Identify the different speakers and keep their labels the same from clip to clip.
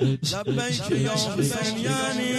Speaker 1: لبیک یا حسین یعنی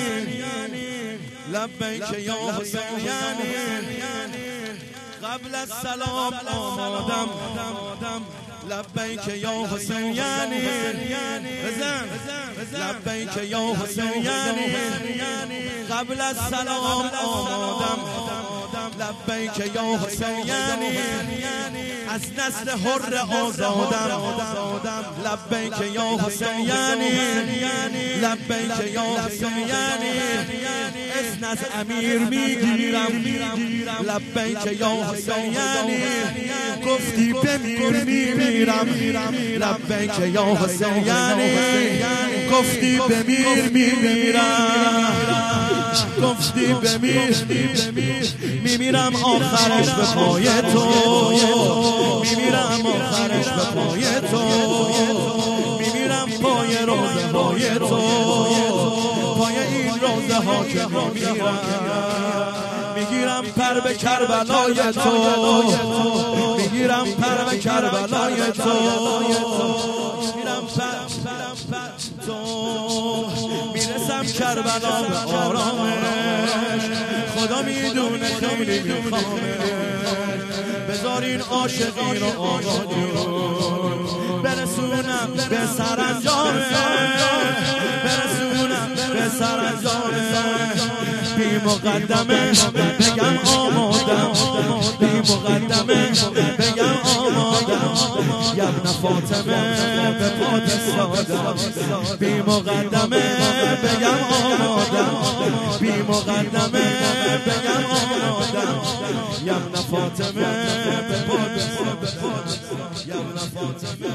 Speaker 1: لبیک یا حسین یعنی قبل از سلام آمادم لبیک یا حسین یعنی بزن لبیک یا حسین یعنی قبل از سلام آمادم لبیک یا حسین یعنی از نسل حر آزادم لبیک یا حسین یعنی لبیک یا حسین یعنی اسم از امیر میگیرم لبیک یا حسین یعنی گفتی بمیر میمیرم لبیک یا حسین یعنی گفتی بمیر میمیرم گفتی بمیر میمیرم آخرش به پای تو میمیرم آخرش به پای تو میمیرم پای روزه های تو پای این روزه ها که میگیرم پر به کربلای تو میگیرم پر به کربلای تو میگیرم پر تو میرسم کربلا به آرامش خدا میدونه خیلی میخوامش بذارین عاشقی رو آبادی برسونم به سرانجامش برسونم به سرانجامش بی مقدمه بگم آمادم بی مقدمه بگم آمادم یبن فاطمه به پات سادم بی مقدمه بگم آمادم بی مقدمه بگم آمادم یبن فاطمه به پات یبن فاطمه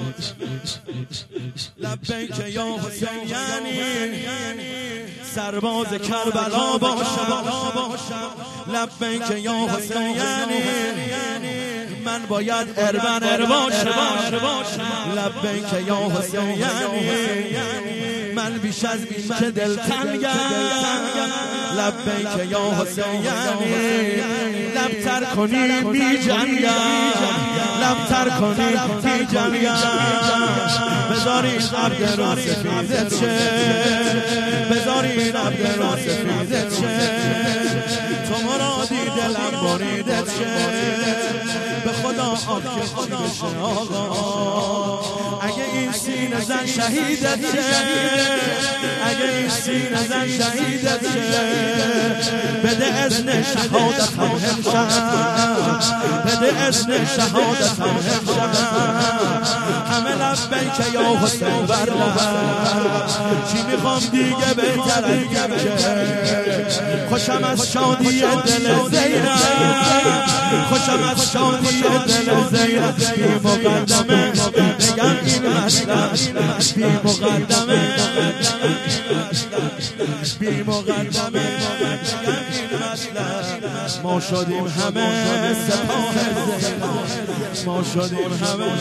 Speaker 1: لبیک یا حسین یعنی سرباز کربلا باشم لبیک یا حسین یعنی من باید اربن باشم لبیک یا حسین یعنی من بیش از این که دلتنگم لبیک یا حسین یعنی لبتر کنی بی جنگم لبتر کنی بی جنگم بذارین عبد رو سفیدت شه بذارین عبد رو سفیدت شه تو مرادی دلم بریدت شه به خدا آب که خود بشه آقا اگه این سینه زن شهیدت شه اگه این سینه زن شهیدت شه بده اذن شهادت هم همشم بده اذن شهادت هم همشم همه لبیک یا حسین بردم چی میخوام دیگه بهتر از گرچه خوشم از شادی دل زینب خوشم از شادی دل زینب بی مقدمه بگم این مطلب بی مقدمه بی مقدمه بگم این مطلب ما شدیم همه سپاه زینب ما شدیم همه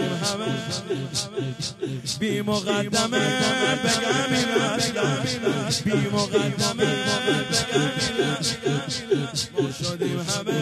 Speaker 1: بی مقدمه بگم این مطلب بی مقدمه بگم این مطلب ما شدیم همه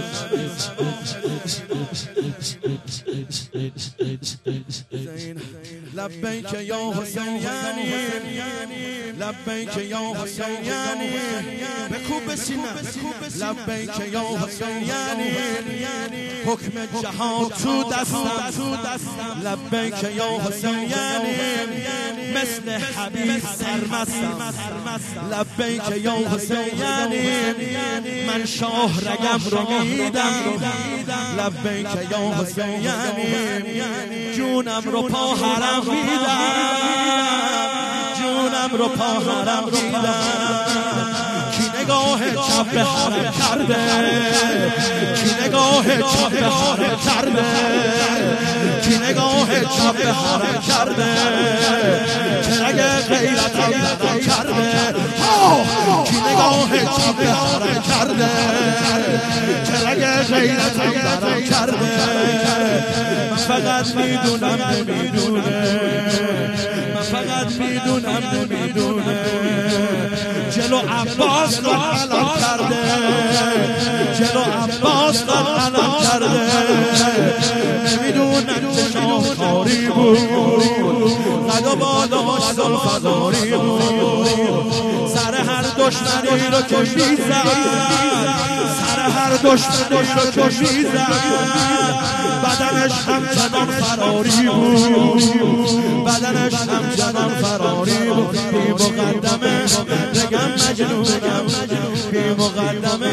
Speaker 1: لبیک یا حسین یعنی لبیک یا حسین یعنی بکوب سینه لبیک یا حسین یعنی حکم جهان تو دستم لبیک یا حسین یعنی مثل حبیب سرمستم لبیک یا حسین یعنی من شاه رگم رو میدم لبیک یا حسین یعنی جونم رو پا حرم میدم جونم رو پا حرم میدم کی نگاه چپ به حرم کرده کی نگاه چپ به حرم کرده کی نگاه چپ به حرم کرده که رگ غیرتم دم کرده کی نگاه چپ به حرم کرده که رگ غیرتم دم کرده من فقط میدونم نمیدونه من فقط میدونم نمیدونه جلو عباس قد علم کرده جلو عباس قد علم کرده نمیدونم چه شاهکاری بود قد و بالش زلفقاری بود سر هر دشمنی رو که میزد سر هر دشمنی رو که میزد بدنش همچنان فراری بود بدنش همچنان فراری بود بی مقدمه بگم مجنونم بی مقدمه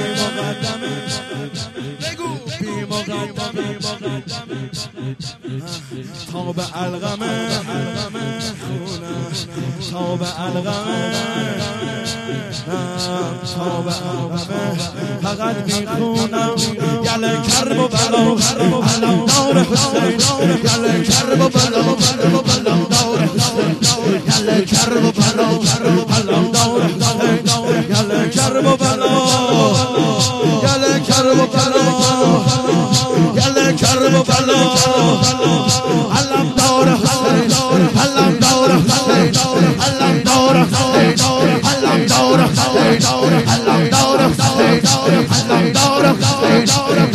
Speaker 1: بگو بی مقدمه تا به علقمه خونم تا به علقمه فقط میخونم گله کرب و بلا علم دار حسین گله کرب و بلا علم دار حسین گله کرب و بلا علم دار حسین گله کرب و بلا گله کرب و بلا گله کرب و بلا علم دار حسین علم دار حسین علم دار حسین علم دار حسین علم دار حسین علم دار حسین